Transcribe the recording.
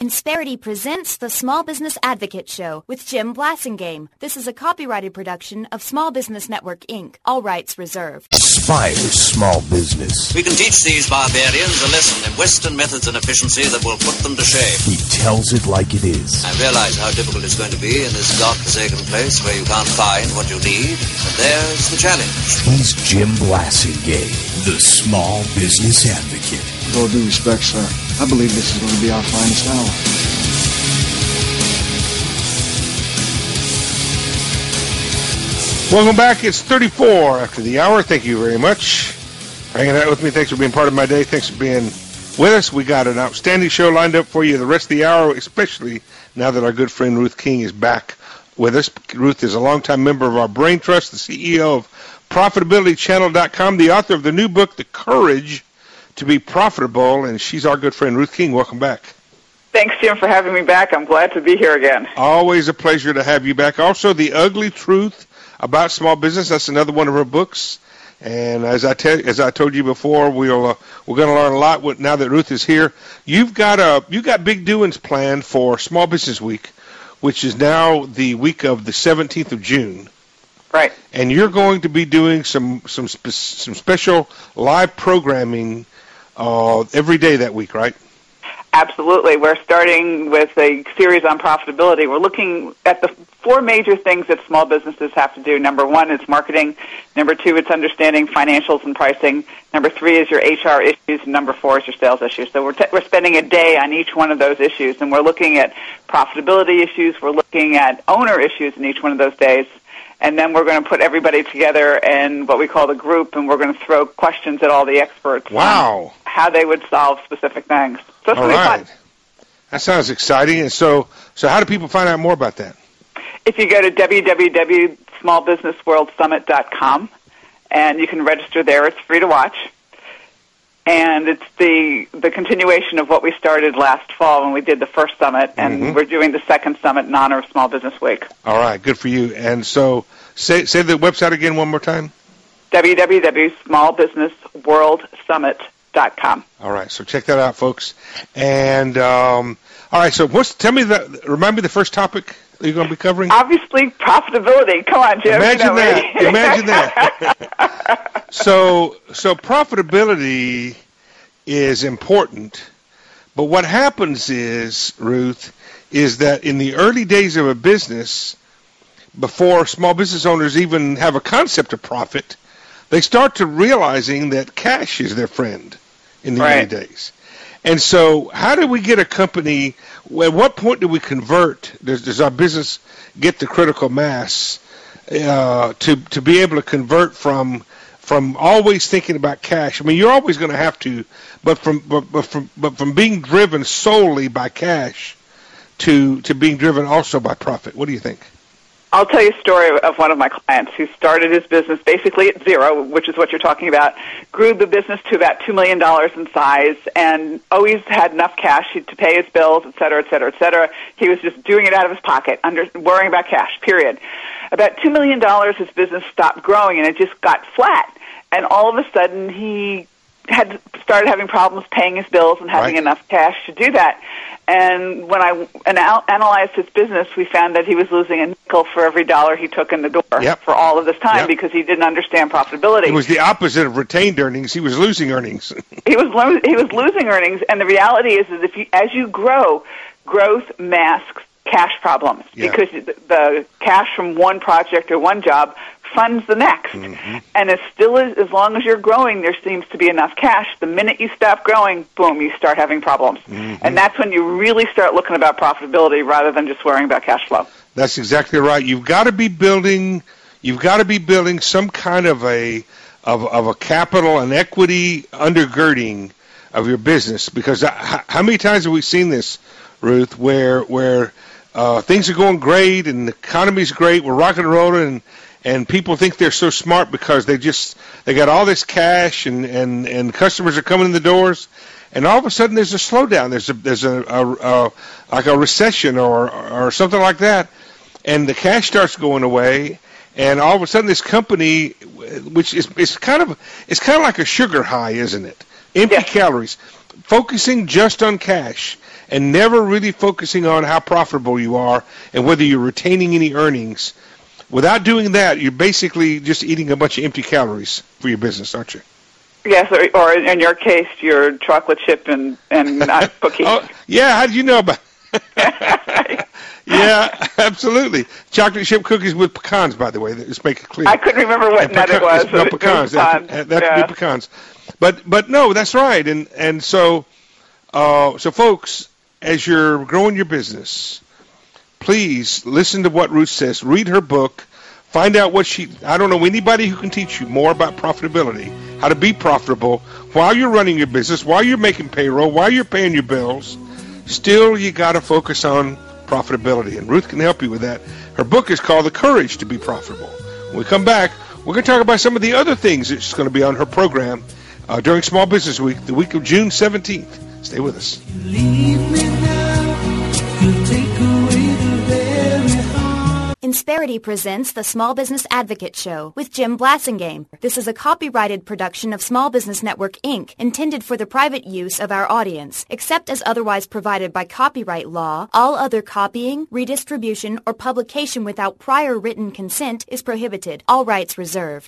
Insperity presents the Small Business Advocate Show with Jim Blasingame. This is a copyrighted production of Small Business Network, Inc. All rights reserved. Inspire small business. We can teach these barbarians a lesson in Western methods and efficiency that will put them to shame. He tells it like it is. I realize how difficult it's going to be in this godforsaken place where you can't find what you need, but there's the challenge. He's Jim Blasingame, the Small Business Advocate. With all due respect, sir, I believe this is going to be our finest hour. Welcome back. It's 34 after the hour. Thank you very much for hanging out with me. Thanks for being part of my day. Thanks for being with us. We got an outstanding show lined up for you the rest of the hour, especially now that our good friend Ruth King is back with us. Ruth is a longtime member of our Brain Trust, the CEO of ProfitabilityChannel.com, the author of the new book, The Courage to Be Profitable, and she's our good friend Ruth King. Welcome back. Thanks, Jim, for having me back. I'm glad to be here again. Always a pleasure to have you back. Also, The Ugly Truth About Small Business. That's another one of her books. And as I told you before, we're going to learn a lot now that Ruth is here. You've got big doings planned for Small Business Week, which is now the week of the 17th of June. Right. And you're going to be doing some special live programming every day that week, right? Absolutely. We're starting with a series on profitability. We're looking at the four major things that small businesses have to do. Number one is marketing. Number two, it's understanding financials and pricing. Number three is your HR issues. And number four is your sales issues. So we're spending a day on each one of those issues, and we're looking at profitability issues. We're looking at owner issues in each one of those days. And then we're going to put everybody together in what we call the group, and we're going to throw questions at all the experts. Wow. On how they would solve specific things. So it's going to be fun. That sounds exciting. And so how do people find out more about that? If you go to www.smallbusinessworldsummit.com, and you can register there. It's free to watch. And it's the continuation of what we started last fall when we did the first summit, and we're doing the second summit in honor of Small Business Week. All right, good for you. And so say the website again one more time. www.smallbusinessworldsummit.com. All right, so check that out, folks. And all right, so remind me the first topic that you're going to be covering. Obviously, profitability. Come on, Jim. Imagine that. So profitability is important, but what happens is, Ruth, is that in the early days of a business, before small business owners even have a concept of profit, they start to realizing that cash is their friend in the early days. And so how do we get a company, at what point do we convert, does our business get the critical mass to be able to convert from always thinking about cash? I mean, you're always going to have to, but from being driven solely by cash to being driven also by profit. What do you think? I'll tell you a story of one of my clients who started his business basically at zero, which is what you're talking about, grew the business to about $2 million in size, and always had enough cash to pay his bills, et cetera, et cetera, et cetera. He was just doing it out of his pocket, worrying about cash, period. About $2 million, his business stopped growing, and it just got flat. And all of a sudden, he had started having problems paying his bills and having enough cash to do that. And when I analyzed his business, we found that he was losing a nickel for every dollar he took in the door for all of this time because he didn't understand profitability. It was the opposite of retained earnings. He was losing earnings. He was losing earnings, and the reality is that as you grow, growth masks cash problems because the cash from one project or one job funds the next. And as long as you're growing, there seems to be enough cash. The minute you stop growing, boom, you start having problems. And that's when you really start looking about profitability rather than just worrying about cash flow. That's exactly right. You've got to be building some kind of a capital and equity undergirding of your business, because how many times have we seen this, Ruth, where things are going great and the economy's great, we're rocking and rolling, and people think they're so smart because they got all this cash and customers are coming in the doors, and all of a sudden there's a slowdown. There's a like a recession or something like that, and the cash starts going away, and all of a sudden this company, which is kind of like a sugar high, isn't it? Empty calories, focusing just on cash. and never really focusing on how profitable you are and whether you're retaining any earnings. Without doing that, you're basically just eating a bunch of empty calories for your business, aren't you? Yes, or in your case, your chocolate chip and not cookies. Oh, yeah, how did you know about Yeah, absolutely. Chocolate chip cookies with pecans, by the way. Let's make it clear. I couldn't remember what nut it was. No, pecans. That could be pecans. But no, that's right. And so folks, as you're growing your business, please listen to what Ruth says. Read her book. Find out I don't know anybody who can teach you more about profitability, how to be profitable while you're running your business, while you're making payroll, while you're paying your bills. Still, you got to focus on profitability, and Ruth can help you with that. Her book is called The Courage to Be Profitable. When we come back, we're going to talk about some of the other things that's going to be on her program during Small Business Week, the week of June 17th. Stay with us. Insperity presents the Small Business Advocate Show with Jim Blasingame. This is a copyrighted production of Small Business Network, Inc., intended for the private use of our audience. Except as otherwise provided by copyright law, all other copying, redistribution, or publication without prior written consent is prohibited. All rights reserved.